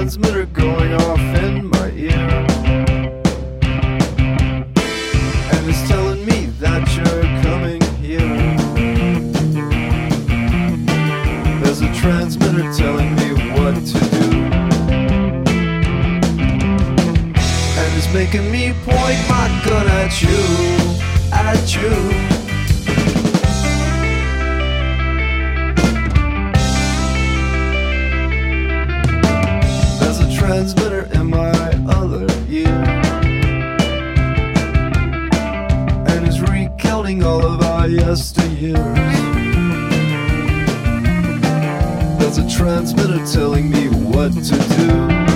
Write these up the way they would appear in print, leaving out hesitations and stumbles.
transmitter going off in my ear, and it's telling me that you're coming here. There's a transmitter telling me what to do, and it's making me point my gun at you, at you. Transmitter in my other ear, and is recounting all of our yesteryears. There's a transmitter telling me what to do,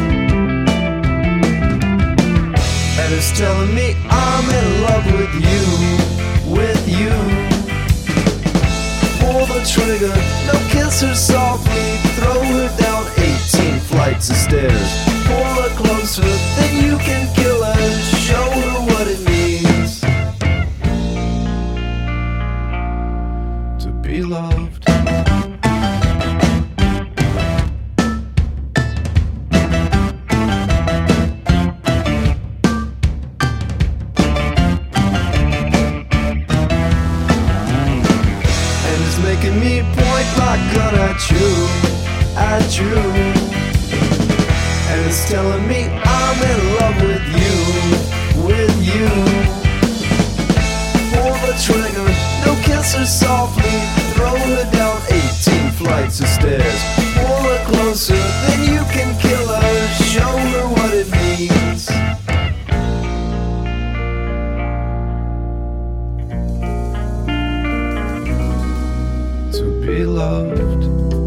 and it's telling me I'm in love with you, with you. Pull the trigger, no kiss her softly, throw her down 18 flights of stairs. Pull her closer, then you can kill her. Show her what it means to be loved. And it's making me point my gun at you, at you. And it's telling me I'm in love with you, with you. Pull the trigger, no kiss her softly, throw her down 18 flights of stairs. Pull her closer, then you can kill her. Show her what it means to be loved.